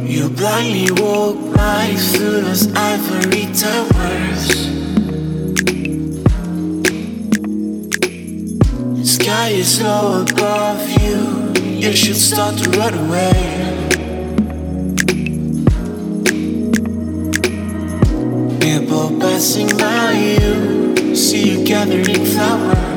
You blindly walk right through those ivory towers. The sky is low above you. You should start to run away. People passing by you, see you gathering flowers.